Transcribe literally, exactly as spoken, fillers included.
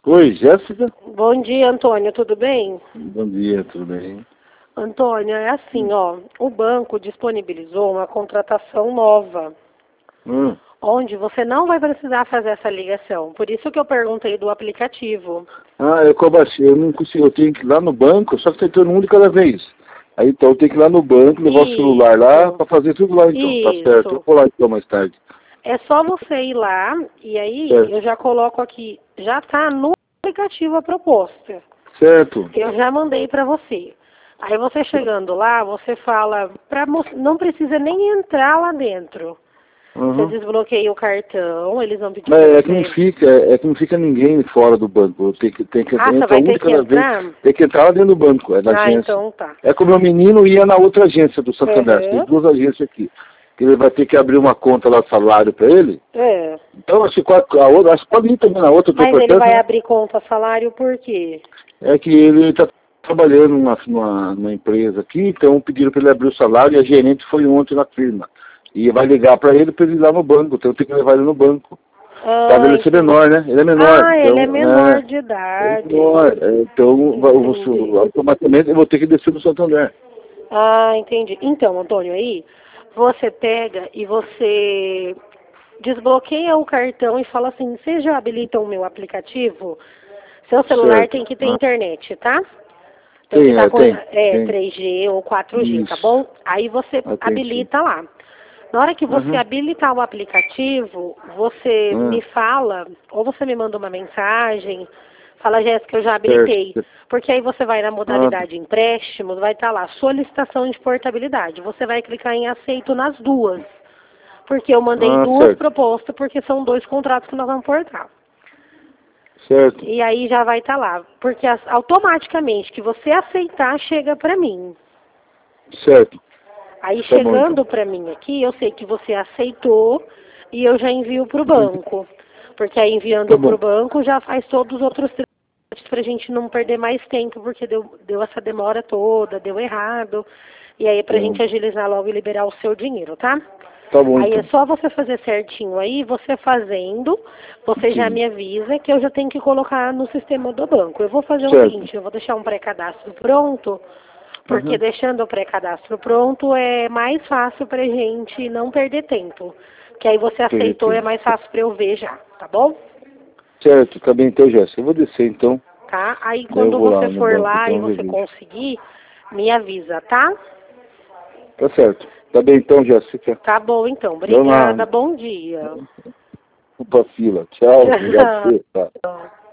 Oi, Jéssica? Bom dia, Antônio, tudo bem? Bom dia, tudo bem? Antônio, é assim, ó, o banco disponibilizou uma contratação nova, Hum. onde você não vai precisar fazer essa ligação. Por isso que eu perguntei do aplicativo. Ah, eu, como assim, eu não consigo, eu tenho que ir lá no banco, só que tem todo mundo de cada vez. Aí então eu tenho que ir lá no banco, levar Isso. o celular lá para fazer tudo lá então, tá Isso. certo. Eu vou lá então mais tarde. É só você ir lá e aí Certo. eu já coloco aqui, já tá no aplicativo a proposta. Certo. Eu já mandei para você. Aí você chegando lá, você fala, pra, mo- não precisa nem entrar lá dentro. Uhum. Você desbloqueia o cartão, eles vão pedir Mas para é que não você. fica, é que não fica ninguém fora do banco. Eu tenho que, tenho que Ah, você entrar vai um ter de que cada vez. entrar? Tem que entrar lá dentro do banco, é da Ah, agência. então tá. É que o meu menino ia na outra agência do Santander. Tem Uhum. duas agências aqui. Que ele vai ter que abrir uma conta lá, salário para ele. É. Então, acho que a outra, acho que pode ir também na outra, eu tô Mas ele importante, vai né? abrir conta salário por quê? É que ele está trabalhando numa, numa, numa empresa aqui, então pediram para ele abrir o salário e a gerente foi ontem na firma. E vai ligar para ele para ele ir lá no banco, então eu tenho que levar ele no banco. Ah, Caso ele ser entendi. menor, né? Ele é menor, Ah, então, ele é menor é, de ele é idade. menor, é, então vai- eu Entendi. vou- automaticamente eu vou ter que descer no Santander. Ah, entendi. Então, Antônio, aí você pega e você desbloqueia o cartão e fala assim, vocês já habilitam o meu aplicativo? Seu celular Certo. tem que ter Ah, internet, tá? Tem que tem, estar é, com tem, é, tem. três G ou quatro G, tá Isso. bom? Aí você Ah, tem sim. habilita lá. Na hora que você Uhum. habilitar o aplicativo, você Ah, me fala, ou você me manda uma mensagem, fala, Jéssica, eu já habilitei. certo. Porque aí você vai na Ah, modalidade empréstimos, vai estar lá, solicitação de portabilidade. Você vai clicar em aceito nas duas. Porque eu mandei ah, duas certo. propostas, porque são dois contratos que nós vamos portar. Certo. E aí já vai estar lá. Porque as- automaticamente que você aceitar, chega para mim. Certo. Aí Tá bom então. chegando para mim aqui, eu sei que você aceitou e eu já envio para o banco. Porque aí Tá enviando para bom. o banco já faz todos os outros trâmites para a gente não perder mais tempo, porque deu, deu essa demora toda, deu errado. E aí para a gente Hum. agilizar logo e liberar o seu dinheiro, tá? Tá bom Aí é então. só você fazer certinho aí, você fazendo, você já Sim. me avisa que eu já tenho que colocar no sistema do banco. Eu vou fazer o Certo. seguinte, eu vou deixar um pré-cadastro pronto, porque Uhum. deixando o pré-cadastro pronto é mais fácil pra gente não perder tempo. Que aí você Perdi aceitou, é tempo. mais fácil pra eu ver já, tá bom? Certo, tá bem então, Jéssica. Eu vou descer então. Tá? Aí Daí eu quando vou lá você no for banco, lá e então eu você vejo. conseguir, me avisa, tá? Tá certo. Tá bem então, Jéssica. Tá bom então. Vamos lá. Obrigada, bom dia. Opa, fila. Tchau. Obrigado por você. Tá. Tchau.